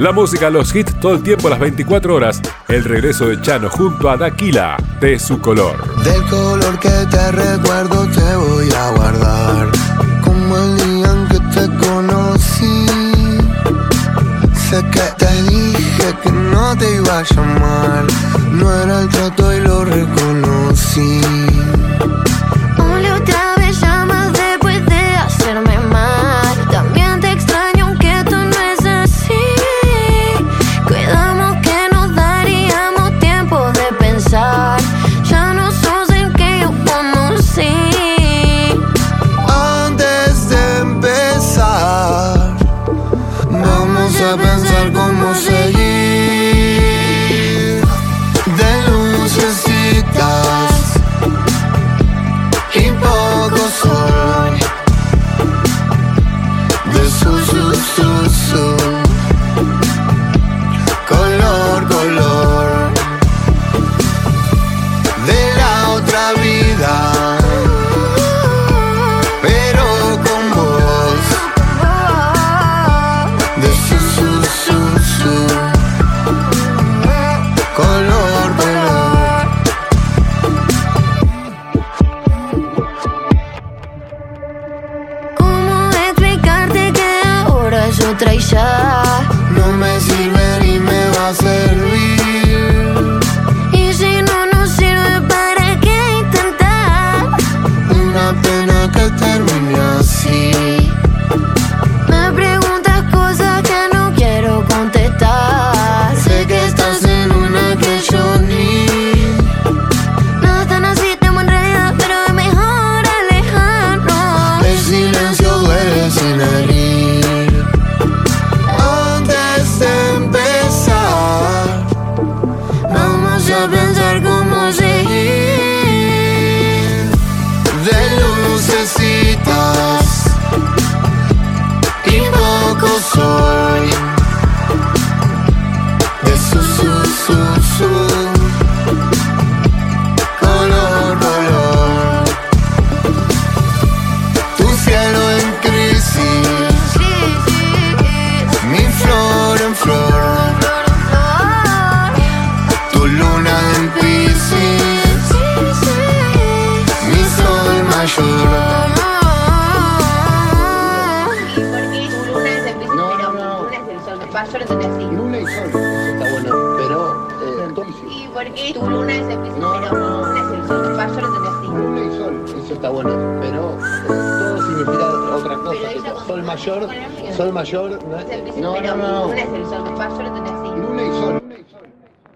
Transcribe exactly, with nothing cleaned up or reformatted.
La música, los hits todo el tiempo, las veinticuatro horas. El regreso de Chano junto a Daquila, de su color. Del color que te recuerdo te voy a guardar, como el día en que te conocí. Sé que te dije que no te iba a llamar, no era el trato y lo reconocí. Una otra vez llamas después de hacerme mal. También te extraño aunque esto no es así. Cuidamos que nos daríamos tiempo de pensar. Ya no sos el que yo conocí. Antes de empezar, vamos a pensar cómo seguir. De lucecitas y poco sol, de su, su, su, su, color, color, de la otra vida, pero con vos, de su, su, su, su, color, color. ¿Cómo explicarte que ahora es otra y ya? No me sirve ni me va a servir. Y si no nos sirve, ¿para qué intentar? Una pena que termine así. Me preguntas cosas que no quiero contestar. Sé que estás en una que yo ni. No es tan así, temo en realidad, pero es mejor alejarnos. El silencio duele sin herir. Antes de empezar, vamos a pensar cómo seguir. De lucecitas y poco sol, de su, su, su, su, color, color. Tu cielo en crisis, Sí, sí, mi flor en flor, flor en flor. tu luna en Piscis, Sí, sí. mi sol mayor. Porque tu luna es el príncipe, No, pero no, no. luna es el sol. Va, yo lo entendí así. Luna y sol, eso está bueno, pero eh, Y porque tu luna es el príncipe, No, pero no, no. luna es el sol. Va, yo lo entendí así. luna y sol, eso está bueno, pero eh, todo significa otra cosa. Pero ella tipo, con sol su- mayor, con la mía. sol mayor, no Es el es- príncipe, no, pero no, no, luna es el sol. Va, yo lo entendí así. luna y sol, luna y sol.